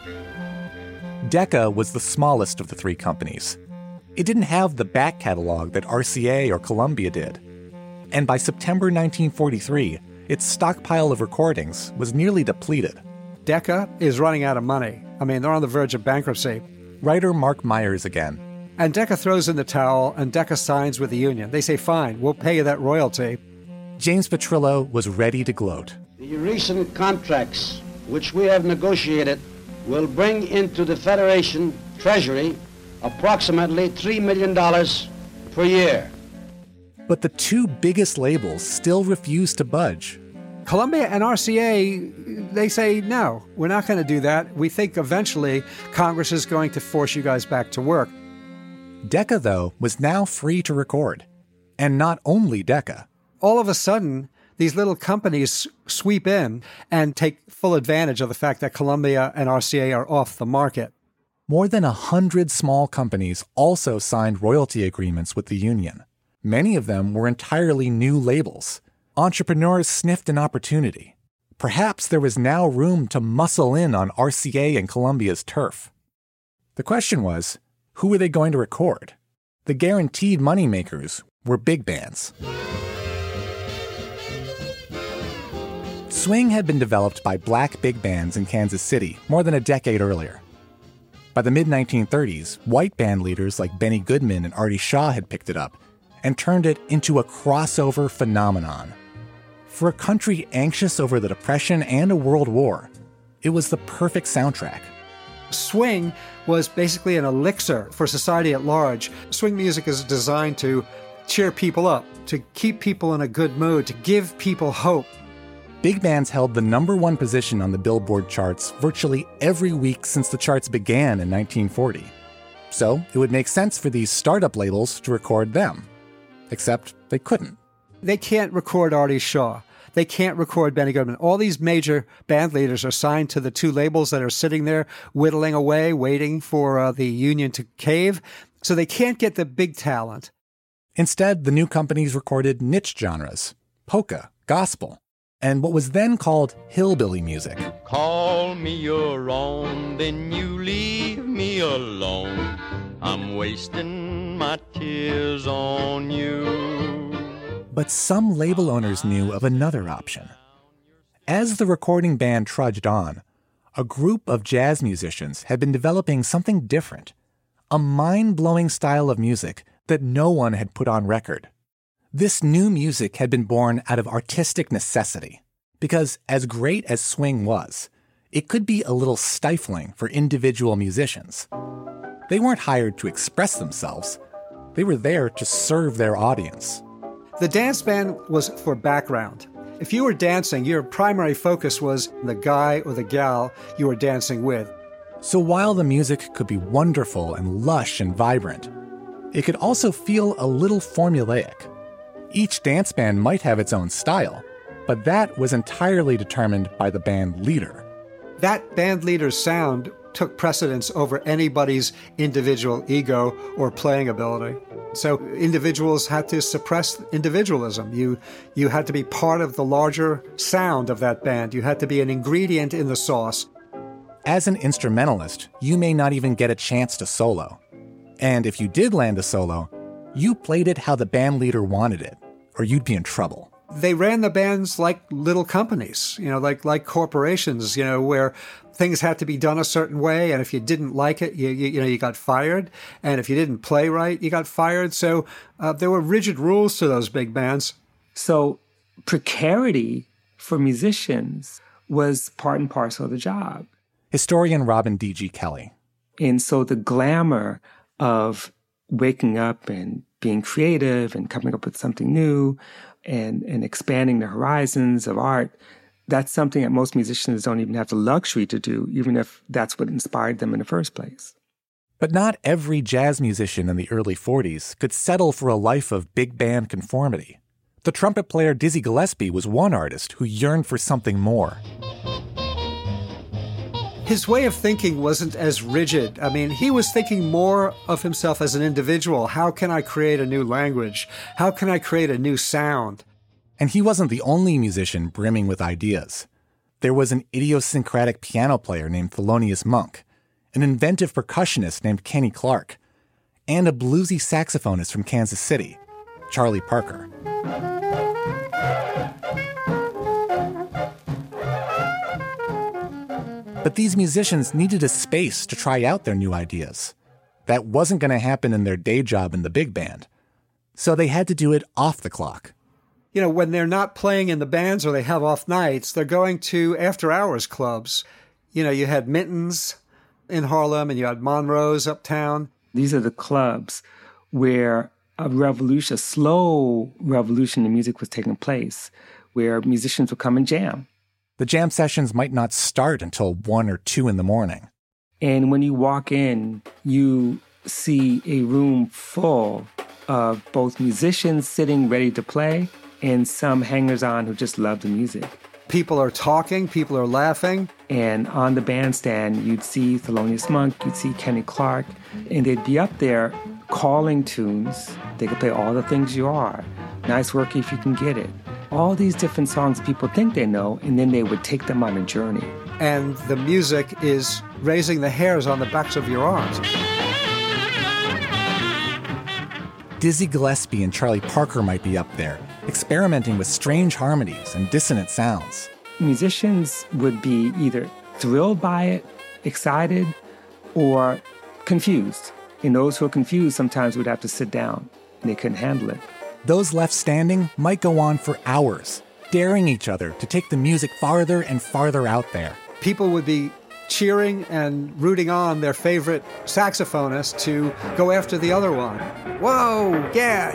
[SPEAKER 3] Decca was the smallest of the three companies. It didn't have the back catalog that RCA or Columbia did. And by September 1943, its stockpile of recordings was nearly depleted.
[SPEAKER 15] Decca is running out of money. They're on the verge of bankruptcy.
[SPEAKER 3] Writer Mark Myers again.
[SPEAKER 15] And Decca throws in the towel, and Decca signs with the union. They say, fine, we'll pay you that royalty.
[SPEAKER 3] James Petrillo was ready to gloat.
[SPEAKER 9] The recent contracts which we have negotiated will bring into the Federation Treasury approximately $3 million per year.
[SPEAKER 3] But the two biggest labels still refused to budge.
[SPEAKER 15] Columbia and RCA, they say, no, we're not going to do that. We think eventually Congress is going to force you guys back to work.
[SPEAKER 3] Decca, though, was now free to record. And not only Decca.
[SPEAKER 15] All of a sudden, these little companies sweep in and take full advantage of the fact that Columbia and RCA are off the market.
[SPEAKER 3] More than 100 small companies also signed royalty agreements with the union. Many of them were entirely new labels. Entrepreneurs sniffed an opportunity. Perhaps there was now room to muscle in on RCA and Columbia's turf. The question was, who were they going to record? The guaranteed moneymakers were big bands. Swing had been developed by black big bands in Kansas City more than a decade earlier. By the mid-1930s, white band leaders like Benny Goodman and Artie Shaw had picked it up and turned it into a crossover phenomenon. For a country anxious over the Depression and a world war, it was the perfect soundtrack.
[SPEAKER 15] Swing was basically an elixir for society at large. Swing music is designed to cheer people up, to keep people in a good mood, to give people hope.
[SPEAKER 3] Big bands held the #1 position on the Billboard charts virtually every week since the charts began in 1940. So it would make sense for these startup labels to record them. Except they couldn't.
[SPEAKER 15] They can't record Artie Shaw. They can't record Benny Goodman. All these major band leaders are signed to the two labels that are sitting there whittling away, waiting for the union to cave. So they can't get the big talent.
[SPEAKER 3] Instead, the new companies recorded niche genres, polka, gospel, and what was then called hillbilly music.
[SPEAKER 17] Call me your own, then you leave me alone. I'm wasting my tears on you.
[SPEAKER 3] But some label owners knew of another option. As the recording band trudged on, a group of jazz musicians had been developing something different, a mind-blowing style of music that no one had put on record. This new music had been born out of artistic necessity, because as great as swing was, it could be a little stifling for individual musicians. They weren't hired to express themselves. They were there to serve their audience.
[SPEAKER 15] The dance band was for background. If you were dancing, your primary focus was the guy or the gal you were dancing with.
[SPEAKER 3] So while the music could be wonderful and lush and vibrant, it could also feel a little formulaic. Each dance band might have its own style, but that was entirely determined by the band leader.
[SPEAKER 15] That band leader's sound took precedence over anybody's individual ego or playing ability. So individuals had to suppress individualism. You had to be part of the larger sound of that band. You had to be an ingredient in the sauce.
[SPEAKER 3] As an instrumentalist, you may not even get a chance to solo. And if you did land a solo, you played it how the band leader wanted it, or you'd be in trouble.
[SPEAKER 15] They ran the bands like little companies, like corporations, where things had to be done a certain way. And if you didn't like it, you got fired. And if you didn't play right, you got fired. So there were rigid rules to those big bands.
[SPEAKER 11] So precarity for musicians was part and parcel of the job.
[SPEAKER 3] Historian Robin D.G. Kelly.
[SPEAKER 11] And so the glamour of waking up and being creative and coming up with something new and expanding the horizons of art, that's something that most musicians don't even have the luxury to do, even if that's what inspired them in the first place.
[SPEAKER 3] But not every jazz musician in the early 40s could settle for a life of big band conformity. The trumpet player Dizzy Gillespie was one artist who yearned for something more.
[SPEAKER 15] His way of thinking wasn't as rigid. I mean, he was thinking more of himself as an individual. How can I create a new language? How can I create a new sound?
[SPEAKER 3] And he wasn't the only musician brimming with ideas. There was an idiosyncratic piano player named Thelonious Monk, an inventive percussionist named Kenny Clarke, and a bluesy saxophonist from Kansas City, Charlie Parker. But these musicians needed a space to try out their new ideas. That wasn't going to happen in their day job in the big band. So they had to do it off the clock.
[SPEAKER 15] When they're not playing in the bands or they have off nights, they're going to after-hours clubs. You had Minton's in Harlem and you had Monroe's uptown.
[SPEAKER 11] These are the clubs where a slow revolution in music was taking place, where musicians would come and jam.
[SPEAKER 3] The jam sessions might not start until 1 or 2 in the morning.
[SPEAKER 11] And when you walk in, you see a room full of both musicians sitting ready to play and some hangers-on who just love the music.
[SPEAKER 15] People are talking, people are laughing.
[SPEAKER 11] And on the bandstand, you'd see Thelonious Monk, you'd see Kenny Clarke, and they'd be up there calling tunes. They could play All the Things You Are, Nice Work If You Can Get It. All these different songs people think they know, and then they would take them on a journey.
[SPEAKER 15] And the music is raising the hairs on the backs of your arms.
[SPEAKER 3] Dizzy Gillespie and Charlie Parker might be up there, experimenting with strange harmonies and dissonant sounds.
[SPEAKER 11] Musicians would be either thrilled by it, excited, or confused. And those who are confused sometimes would have to sit down, and they couldn't handle it.
[SPEAKER 3] Those left standing might go on for hours, daring each other to take the music farther and farther out there.
[SPEAKER 15] People would be cheering and rooting on their favorite saxophonist to go after the other one. Whoa, yeah.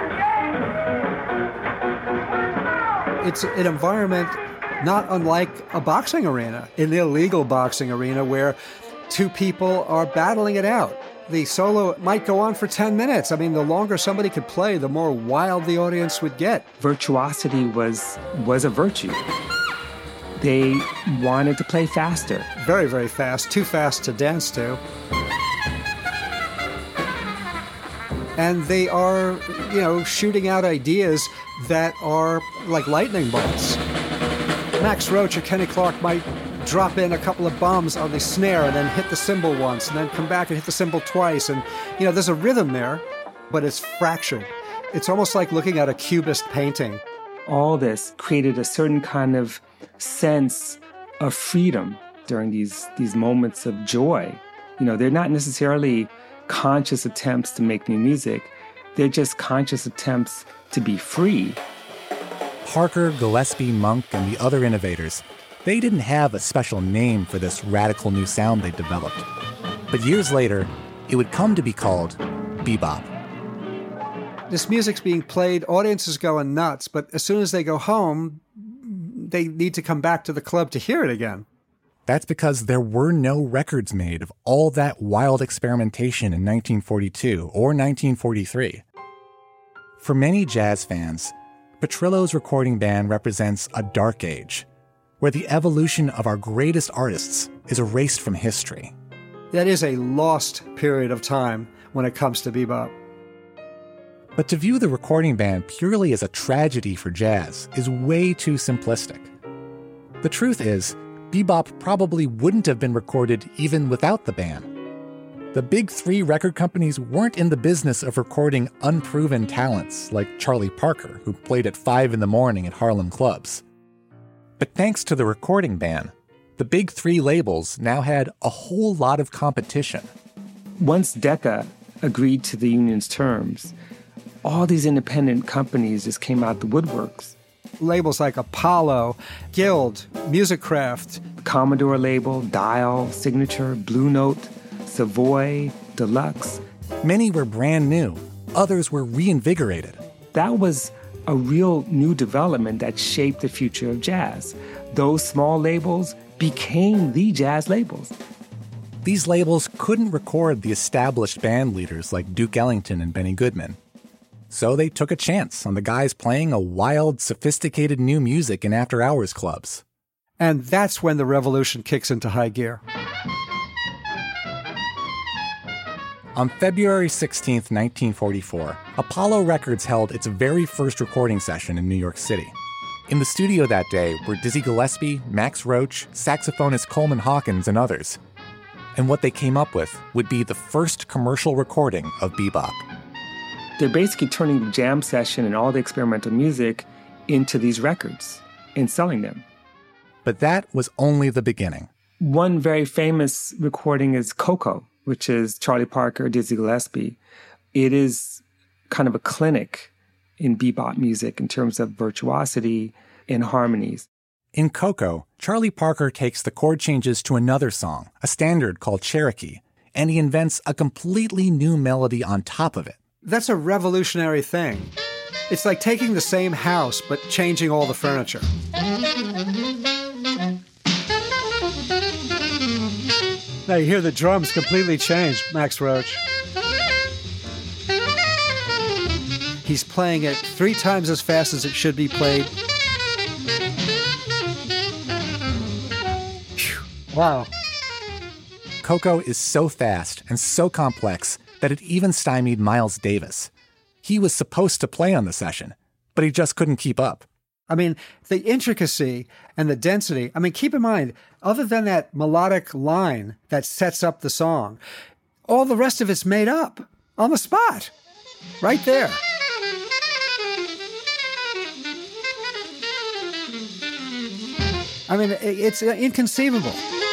[SPEAKER 15] It's an environment not unlike a boxing arena, an illegal boxing arena where two people are battling it out. The solo might go on for 10 minutes. I mean, the longer somebody could play, the more wild the audience would get.
[SPEAKER 11] Virtuosity was a virtue. They wanted to play faster.
[SPEAKER 15] Very, very fast. Too fast to dance to. And they are, shooting out ideas that are like lightning bolts. Max Roach or Kenny Clarke might drop in a couple of bombs on the snare and then hit the cymbal once and then come back and hit the cymbal twice. And, there's a rhythm there, but it's fractured. It's almost like looking at a Cubist painting.
[SPEAKER 11] All this created a certain kind of sense of freedom during these moments of joy. They're not necessarily conscious attempts to make new music. They're just conscious attempts to be free.
[SPEAKER 3] Parker, Gillespie, Monk, and the other innovators, they didn't have a special name for this radical new sound they developed. But years later, it would come to be called bebop.
[SPEAKER 15] This music's being played, audiences going nuts, but as soon as they go home, they need to come back to the club to hear it again.
[SPEAKER 3] That's because there were no records made of all that wild experimentation in 1942 or 1943. For many jazz fans, Petrillo's recording band represents a dark age, where the evolution of our greatest artists is erased from history.
[SPEAKER 15] That is a lost period of time when it comes to bebop.
[SPEAKER 3] But to view the recording band purely as a tragedy for jazz is way too simplistic. The truth is, bebop probably wouldn't have been recorded even without the band. The big three record companies weren't in the business of recording unproven talents like Charlie Parker, who played at 5 a.m. at Harlem clubs. But thanks to the recording band, the big three labels now had a whole lot of competition.
[SPEAKER 11] Once Decca agreed to the union's terms, all these independent companies just came out the woodworks.
[SPEAKER 15] Labels like Apollo, Guild, Musicraft,
[SPEAKER 11] Commodore label, Dial, Signature, Blue Note, Savoy, Deluxe.
[SPEAKER 3] Many were brand new. Others were reinvigorated.
[SPEAKER 11] That was a real new development that shaped the future of jazz. Those small labels became the jazz labels.
[SPEAKER 3] These labels couldn't record the established band leaders like Duke Ellington and Benny Goodman. So they took a chance on the guys playing a wild, sophisticated new music in after-hours clubs.
[SPEAKER 15] And that's when the revolution kicks into high gear.
[SPEAKER 3] On February 16, 1944, Apollo Records held its very first recording session in New York City. In the studio that day were Dizzy Gillespie, Max Roach, saxophonist Coleman Hawkins, and others. And what they came up with would be the first commercial recording of bebop.
[SPEAKER 11] They're basically turning the jam session and all the experimental music into these records and selling them.
[SPEAKER 3] But that was only the beginning.
[SPEAKER 11] One very famous recording is Coco, which is Charlie Parker, Dizzy Gillespie. It is kind of a clinic in bebop music in terms of virtuosity and harmonies.
[SPEAKER 3] In Coco, Charlie Parker takes the chord changes to another song, a standard called Cherokee, and he invents a completely new melody on top of it.
[SPEAKER 15] That's a revolutionary thing. It's like taking the same house, but changing all the furniture. Now you hear the drums completely change, Max Roach. He's playing it 3 times as fast as it should be played. Phew. Wow.
[SPEAKER 3] Coco is so fast and so complex that it even stymied Miles Davis. He was supposed to play on the session, but he just couldn't keep up.
[SPEAKER 15] I mean, the intricacy and the density, keep in mind, other than that melodic line that sets up the song, all the rest of it's made up on the spot, right there. It's inconceivable.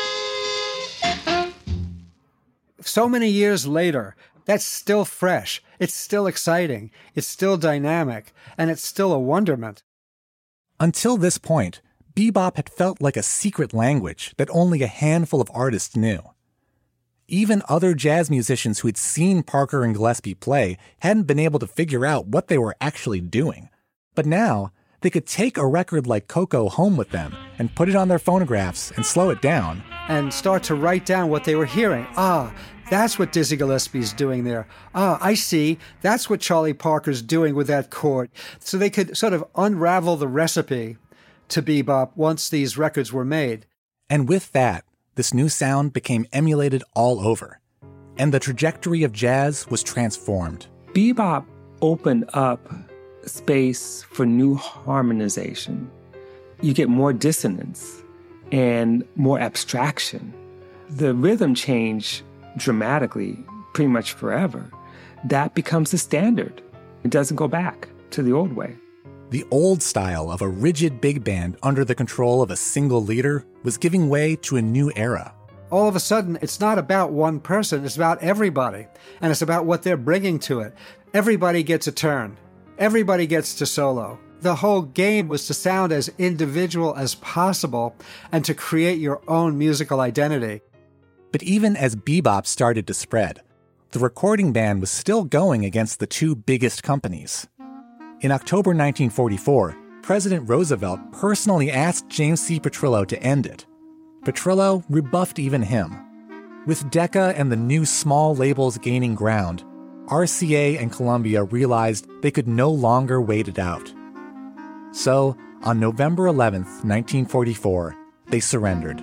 [SPEAKER 15] So many years later, that's still fresh. It's still exciting. It's still dynamic. And it's still a wonderment.
[SPEAKER 3] Until this point, bebop had felt like a secret language that only a handful of artists knew. Even other jazz musicians who had seen Parker and Gillespie play hadn't been able to figure out what they were actually doing. But now, they could take a record like Coco home with them and put it on their phonographs and slow it down.
[SPEAKER 15] And start to write down what they were hearing. That's what Dizzy Gillespie's doing there. I see. That's what Charlie Parker's doing with that chord. So they could sort of unravel the recipe to bebop once these records were made.
[SPEAKER 3] And with that, this new sound became emulated all over. And the trajectory of jazz was transformed.
[SPEAKER 11] Bebop opened up space for new harmonization. You get more dissonance and more abstraction. The rhythm change dramatically, pretty much forever. That becomes the standard. It doesn't go back to the old way.
[SPEAKER 3] The old style of a rigid big band under the control of a single leader was giving way to a new era.
[SPEAKER 15] All of a sudden, it's not about one person, it's about everybody. And it's about what they're bringing to it. Everybody gets a turn. Everybody gets to solo. The whole game was to sound as individual as possible and to create your own musical identity.
[SPEAKER 3] But even as bebop started to spread, the recording band was still going against the two biggest companies. In October 1944, President Roosevelt personally asked James C. Petrillo to end it. Petrillo rebuffed even him. With Decca and the new small labels gaining ground, RCA and Columbia realized they could no longer wait it out. So, on November 11th, 1944, they surrendered.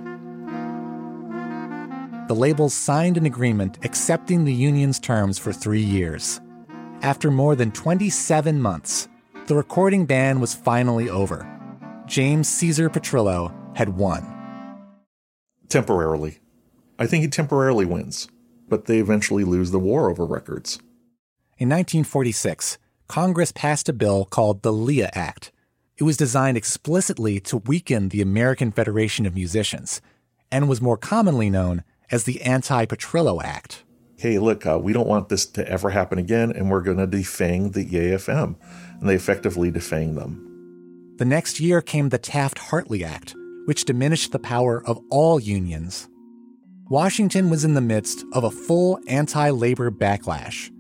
[SPEAKER 3] The labels signed an agreement accepting the union's terms for 3 years. After more than 27 months, the recording ban was finally over. James Caesar Petrillo had won.
[SPEAKER 7] Temporarily. I think he temporarily wins, but they eventually lose the war over records.
[SPEAKER 3] In 1946, Congress passed a bill called the Leah Act. It was designed explicitly to weaken the American Federation of Musicians and was more commonly known as the Anti-Petrillo Act.
[SPEAKER 7] Hey, look, we don't want this to ever happen again, and we're going to defang the AFM. And they effectively defanged them.
[SPEAKER 3] The next year came the Taft-Hartley Act, which diminished the power of all unions. Washington was in the midst of a full anti-labor backlash.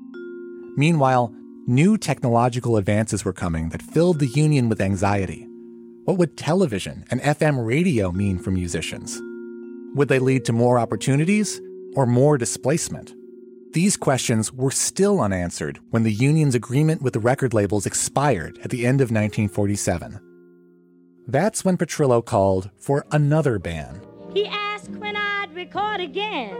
[SPEAKER 3] Meanwhile, new technological advances were coming that filled the union with anxiety. What would television and FM radio mean for musicians? Would they lead to more opportunities or more displacement? These questions were still unanswered when the union's agreement with the record labels expired at the end of 1947. That's when Petrillo called for another ban.
[SPEAKER 5] He asked when I'd record again.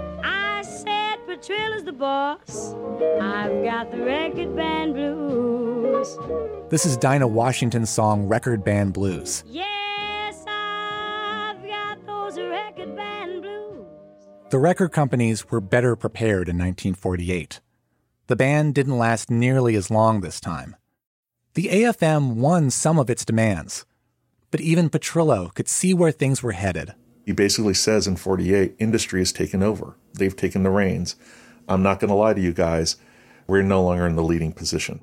[SPEAKER 5] I said, Petrillo's the boss. I've got the record band blues.
[SPEAKER 3] This is Dinah Washington's song Record Band Blues.
[SPEAKER 5] Yes, I've got those record band blues.
[SPEAKER 3] The record companies were better prepared in 1948. The ban didn't last nearly as long this time. The AFM won some of its demands, but even Petrillo could see where things were headed.
[SPEAKER 7] He basically says in 48, industry has taken over. They've taken the reins. I'm not going to lie to you guys. We're no longer in the leading position.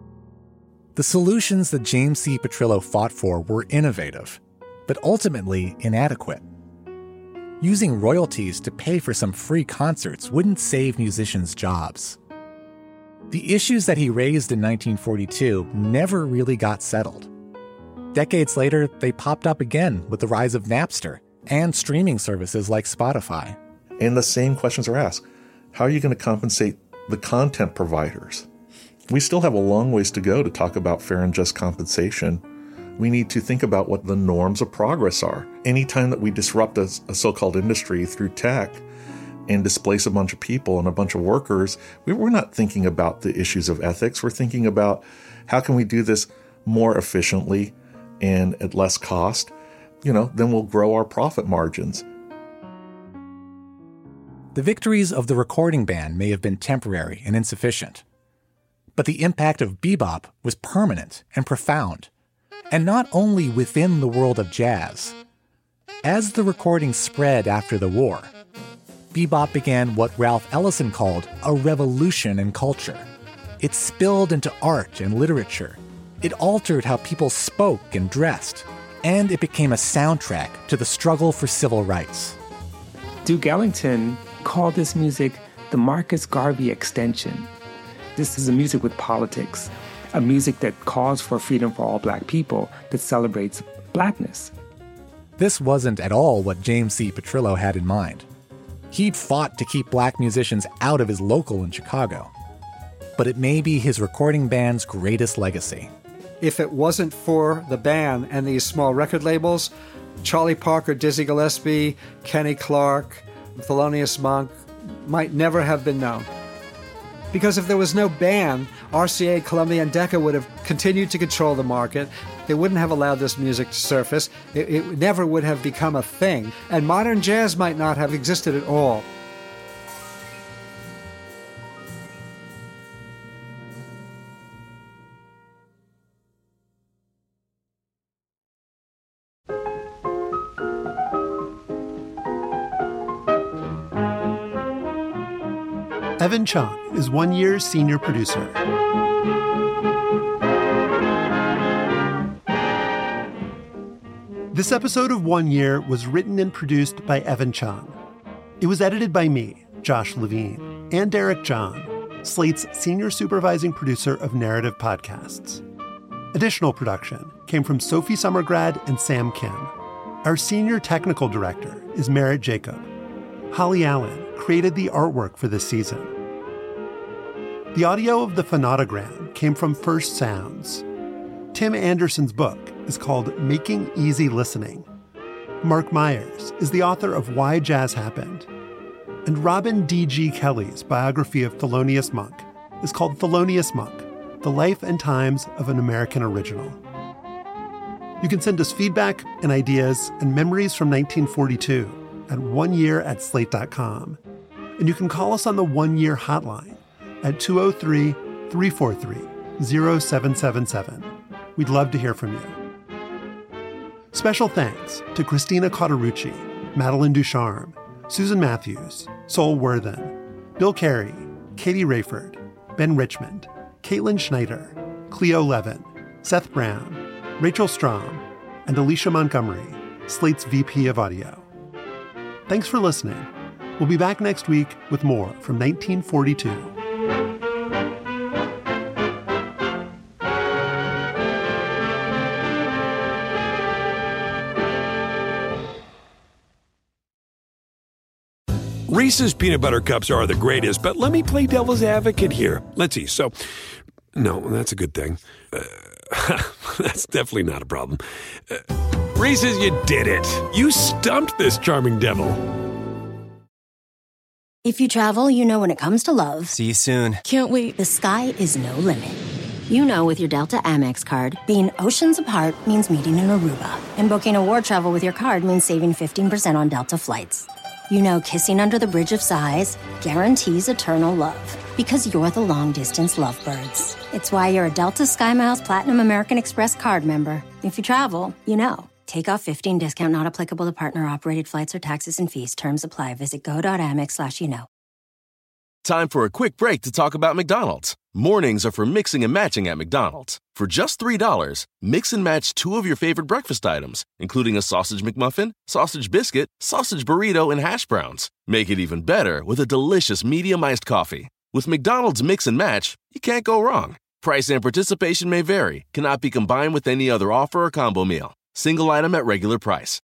[SPEAKER 3] The solutions that James C. Petrillo fought for were innovative, but ultimately inadequate. Using royalties to pay for some free concerts wouldn't save musicians' jobs. The issues that he raised in 1942 never really got settled. Decades later, they popped up again with the rise of Napster and streaming services like Spotify.
[SPEAKER 7] And the same questions are asked. How are you going to compensate the content providers? We still have a long ways to go to talk about fair and just compensation. We need to think about what the norms of progress are. Anytime that we disrupt a so-called industry through tech and displace a bunch of people and a bunch of workers, we're not thinking about the issues of ethics. We're thinking about how can we do this more efficiently and at less cost. Then we'll grow our profit margins.
[SPEAKER 3] The victories of the recording ban may have been temporary and insufficient, but the impact of bebop was permanent and profound, and not only within the world of jazz. As the recording spread after the war, bebop began what Ralph Ellison called a revolution in culture. It spilled into art and literature. It altered how people spoke and dressed, and it became a soundtrack to the struggle for civil rights.
[SPEAKER 11] Duke Ellington called this music the Marcus Garvey extension. This is a music with politics, a music that calls for freedom for all black people, that celebrates blackness.
[SPEAKER 3] This wasn't at all what James C. Petrillo had in mind. He'd fought to keep black musicians out of his local in Chicago. But it may be his recording band's greatest legacy.
[SPEAKER 15] If it wasn't for the ban and these small record labels, Charlie Parker, Dizzy Gillespie, Kenny Clark, Thelonious Monk might never have been known. Because if there was no ban, RCA, Columbia, and Decca would have continued to control the market. They wouldn't have allowed this music to surface. It never would have become a thing. And modern jazz might not have existed at all.
[SPEAKER 2] Evan Chung is 1 year's senior producer. This episode of 1 Year was written and produced by Evan Chung. It was edited by me, Josh Levine, and Derek John, Slate's senior supervising producer of narrative podcasts. Additional production came from Sophie Summergrad and Sam Kim. Our senior technical director is Merritt Jacob. Holly Allen created the artwork for this season. The audio of the phonotogram came from First Sounds. Tim Anderson's book is called Making Easy Listening. Mark Myers is the author of Why Jazz Happened. And Robin D.G. Kelly's biography of Thelonious Monk is called Thelonious Monk, The Life and Times of an American Original. You can send us feedback and ideas and memories from 1942 at oneyear@slate.com. And you can call us on the 1 Year hotline at 203-343-0777. We'd love to hear from you. Special thanks to Christina Cauterucci, Madeline Ducharme, Susan Matthews, Sol Worthen, Bill Carey, Katie Rayford, Ben Richmond, Caitlin Schneider, Cleo Levin, Seth Brown, Rachel Strom, and Alicia Montgomery, Slate's VP of Audio. Thanks for listening. We'll be back next week with more from 1942.
[SPEAKER 4] Reese's peanut butter cups are the greatest, but let me play devil's advocate here. Let's see. So, no, that's a good thing. That's definitely not a problem. Reese's, you did it. You stumped this charming devil.
[SPEAKER 6] If you travel, you know when it comes to love.
[SPEAKER 23] See you soon.
[SPEAKER 6] Can't wait. The sky is no limit. You know with your Delta Amex card, being oceans apart means meeting in Aruba. And booking award travel with your card means saving 15% on Delta flights. You know kissing under the bridge of sighs guarantees eternal love. Because you're the long-distance lovebirds. It's why you're a Delta SkyMiles Platinum American Express card member. If you travel, you know. Take off 15 discount not applicable to partner-operated flights or taxes and fees. Terms apply. Visit go.amex/you-know.
[SPEAKER 24] Time for a quick break to talk about McDonald's. Mornings are for mixing and matching at McDonald's. For just $3, mix and match 2 of your favorite breakfast items, including a sausage McMuffin, sausage biscuit, sausage burrito, and hash browns. Make it even better with a delicious medium iced coffee. With McDonald's Mix and Match, you can't go wrong. Price and participation may vary. Cannot be combined with any other offer or combo meal. Single item at regular price.